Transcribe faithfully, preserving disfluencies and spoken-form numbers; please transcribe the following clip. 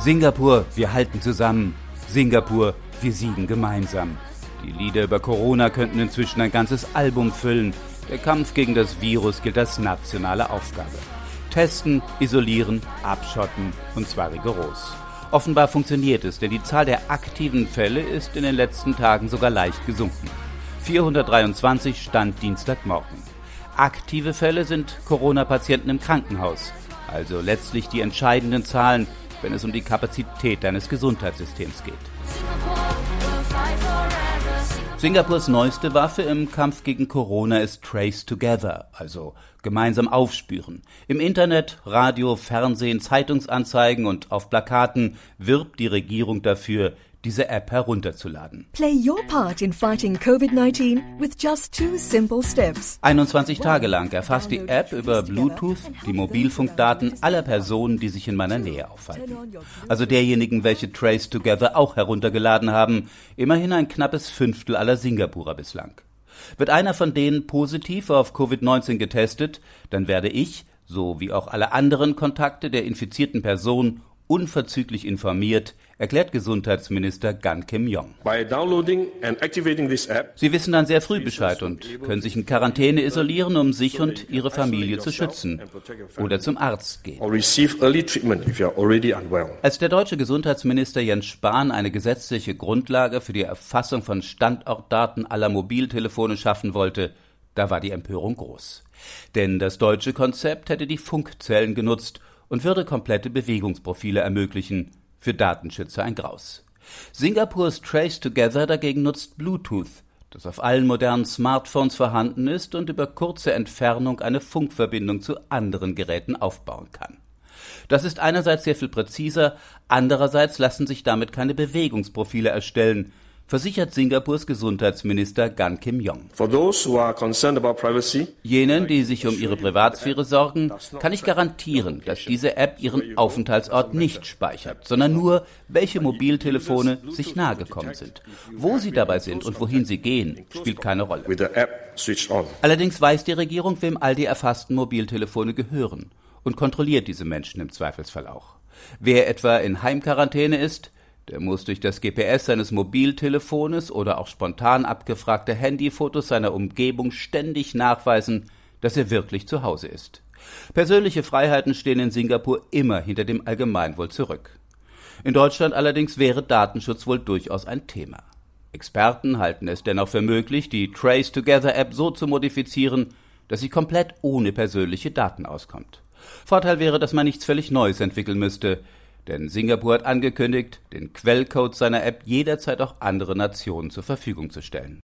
Singapur, wir halten zusammen. Singapur, wir siegen gemeinsam. Die Lieder über Corona könnten inzwischen ein ganzes Album füllen. Der Kampf gegen das Virus gilt als nationale Aufgabe. Testen, isolieren, abschotten und zwar rigoros. Offenbar funktioniert es, denn die Zahl der aktiven Fälle ist in den letzten Tagen sogar leicht gesunken. vierhundertdreiundzwanzig stand Dienstagmorgen. Aktive Fälle sind Corona-Patienten im Krankenhaus, also letztlich die entscheidenden Zahlen, wenn es um die Kapazität deines Gesundheitssystems geht. Singapurs neueste Waffe im Kampf gegen Corona ist Trace Together, also gemeinsam aufspüren. Im Internet, Radio, Fernsehen, Zeitungsanzeigen und auf Plakaten wirbt die Regierung dafür, diese App herunterzuladen. Play your part in fighting Covid nineteen with just two simple steps. einundzwanzig Tage lang erfasst die App über Bluetooth die Mobilfunkdaten aller Personen, die sich in meiner Nähe aufhalten. Also derjenigen, welche Trace Together auch heruntergeladen haben, immerhin ein knappes Fünftel aller Singapurer bislang. Wird einer von denen positiv auf Covid neunzehn getestet, dann werde ich, so wie auch alle anderen Kontakte der infizierten Person, unverzüglich informiert, erklärt Gesundheitsminister Gan Kim Yong. By downloading and activating this app, Sie wissen dann sehr früh Bescheid und können sich in Quarantäne isolieren, um sich und ihre Familie zu schützen oder zum Arzt gehen. or receive early treatment if you are already unwell. Als der deutsche Gesundheitsminister Jens Spahn eine gesetzliche Grundlage für die Erfassung von Standortdaten aller Mobiltelefone schaffen wollte, da war die Empörung groß. Denn das deutsche Konzept hätte die Funkzellen genutzt und würde komplette Bewegungsprofile ermöglichen. Für Datenschützer ein Graus. Singapurs Trace Together dagegen nutzt Bluetooth, das auf allen modernen Smartphones vorhanden ist und über kurze Entfernung eine Funkverbindung zu anderen Geräten aufbauen kann. Das ist einerseits sehr viel präziser, andererseits lassen sich damit keine Bewegungsprofile erstellen, versichert Singapurs Gesundheitsminister Gan Kim Yong. For those who are concerned about privacy, Jenen, die sich um ihre Privatsphäre sorgen, kann ich garantieren, dass diese App ihren Aufenthaltsort nicht speichert, sondern nur, welche Mobiltelefone sich nahegekommen sind. Wo sie dabei sind und wohin sie gehen, spielt keine Rolle. with the app switched on. Allerdings weiß die Regierung, wem all die erfassten Mobiltelefone gehören und kontrolliert diese Menschen im Zweifelsfall auch. Wer etwa in Heimquarantäne ist, der muss durch das G P S seines Mobiltelefones oder auch spontan abgefragte Handyfotos seiner Umgebung ständig nachweisen, dass er wirklich zu Hause ist. Persönliche Freiheiten stehen in Singapur immer hinter dem Allgemeinwohl zurück. In Deutschland allerdings wäre Datenschutz wohl durchaus ein Thema. Experten halten es dennoch für möglich, die Trace Together App so zu modifizieren, dass sie komplett ohne persönliche Daten auskommt. Vorteil wäre, dass man nichts völlig Neues entwickeln müsste, denn Singapur hat angekündigt, den Quellcode seiner App jederzeit auch andere Nationen zur Verfügung zu stellen.